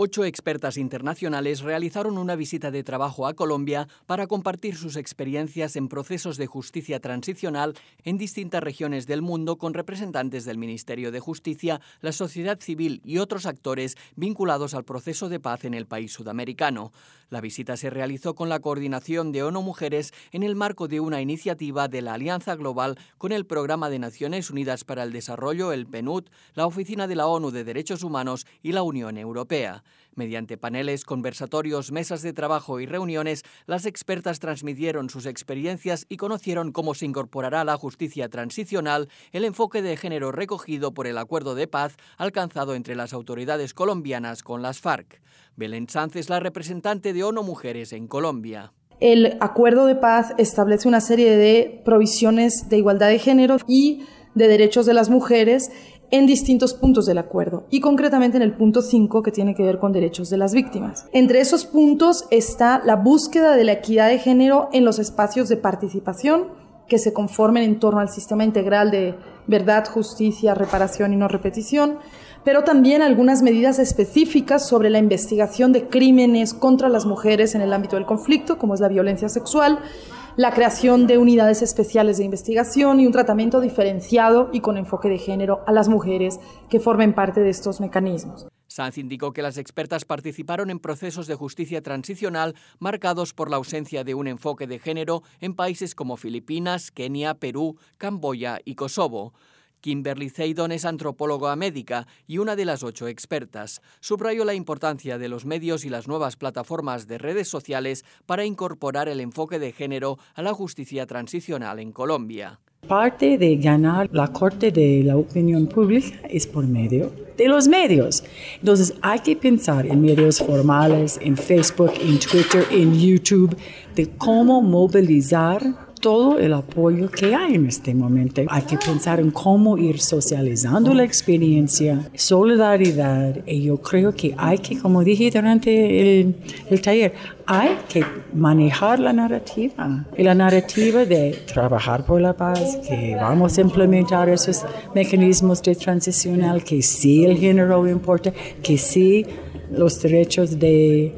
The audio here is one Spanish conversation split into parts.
8 expertas internacionales realizaron una visita de trabajo a Colombia para compartir sus experiencias en procesos de justicia transicional en distintas regiones del mundo con representantes del Ministerio de Justicia, la sociedad civil y otros actores vinculados al proceso de paz en el país sudamericano. La visita se realizó con la coordinación de ONU Mujeres en el marco de una iniciativa de la Alianza Global con el Programa de Naciones Unidas para el Desarrollo, el PNUD, la Oficina de la ONU de Derechos Humanos y la Unión Europea. Mediante paneles, conversatorios, mesas de trabajo y reuniones, las expertas transmitieron sus experiencias y conocieron cómo se incorporará a la justicia transicional el enfoque de género recogido por el acuerdo de paz alcanzado entre las autoridades colombianas con las FARC. Belén Sanz es la representante de ONU Mujeres en Colombia. El acuerdo de paz establece una serie de provisiones de igualdad de género y de derechos de las mujeres en distintos puntos del acuerdo, y concretamente en el punto 5, que tiene que ver con derechos de las víctimas. Entre esos puntos está la búsqueda de la equidad de género en los espacios de participación que se conformen en torno al sistema integral de verdad, justicia, reparación y no repetición, pero también algunas medidas específicas sobre la investigación de crímenes contra las mujeres en el ámbito del conflicto, como es la violencia sexual, la creación de unidades especiales de investigación y un tratamiento diferenciado y con enfoque de género a las mujeres que formen parte de estos mecanismos. Sanz indicó que las expertas participaron en procesos de justicia transicional marcados por la ausencia de un enfoque de género en países como Filipinas, Kenia, Perú, Camboya y Kosovo. Kimberly Zeidon es antropóloga médica y una de las 8 expertas. Subrayó la importancia de los medios y las nuevas plataformas de redes sociales para incorporar el enfoque de género a la justicia transicional en Colombia. Parte de ganar la corte de la opinión pública es por medio de los medios. Entonces hay que pensar en medios formales, en Facebook, en Twitter, en YouTube, de cómo movilizar todo el apoyo que hay en este momento. Hay que pensar en cómo ir socializando la experiencia, solidaridad, y yo creo que hay que, como dije durante el taller, hay que manejar la narrativa. Y la narrativa de trabajar por la paz, que vamos a implementar esos mecanismos de transicional, que sí el género importa, que sí los derechos de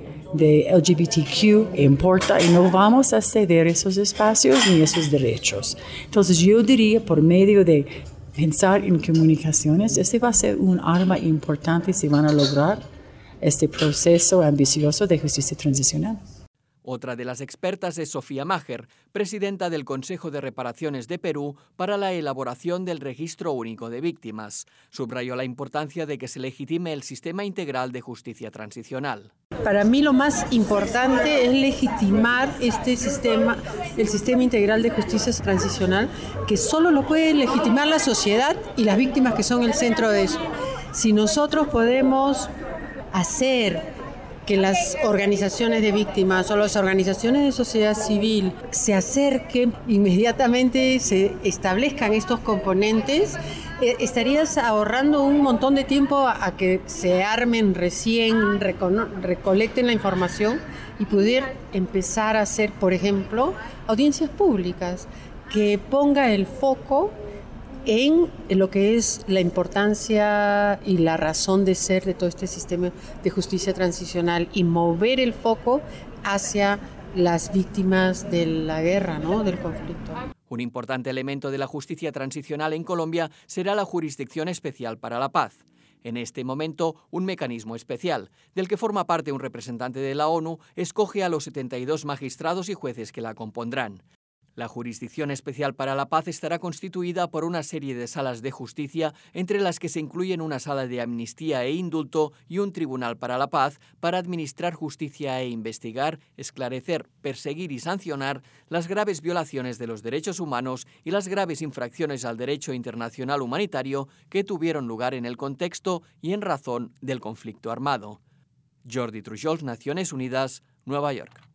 LGBTQ importa y no vamos a ceder esos espacios ni esos derechos. Entonces yo diría, por medio de pensar en comunicaciones, este va a ser un arma importante si van a lograr este proceso ambicioso de justicia transicional. Otra de las expertas es Sofía Maher, presidenta del Consejo de Reparaciones de Perú para la elaboración del Registro Único de Víctimas. Subrayó la importancia de que se legitime el sistema integral de justicia transicional. Para mí lo más importante es legitimar este sistema, el sistema integral de justicia transicional, que solo lo puede legitimar la sociedad y las víctimas que son el centro de eso. Si nosotros podemos hacer que las organizaciones de víctimas o las organizaciones de sociedad civil se acerquen inmediatamente, se establezcan estos componentes, estarías ahorrando un montón de tiempo a que se armen recién, recolecten la información y poder empezar a hacer, por ejemplo, audiencias públicas que ponga el foco en lo que es la importancia y la razón de ser de todo este sistema de justicia transicional y mover el foco hacia las víctimas de la guerra, ¿no?, del conflicto. Un importante elemento de la justicia transicional en Colombia será la Jurisdicción Especial para la Paz. En este momento, un mecanismo especial, del que forma parte un representante de la ONU, escoge a los 72 magistrados y jueces que la compondrán. La Jurisdicción Especial para la Paz estará constituida por una serie de salas de justicia, entre las que se incluyen una sala de amnistía e indulto y un tribunal para la paz, para administrar justicia e investigar, esclarecer, perseguir y sancionar las graves violaciones de los derechos humanos y las graves infracciones al derecho internacional humanitario que tuvieron lugar en el contexto y en razón del conflicto armado. Jordi Trujols, Naciones Unidas, Nueva York.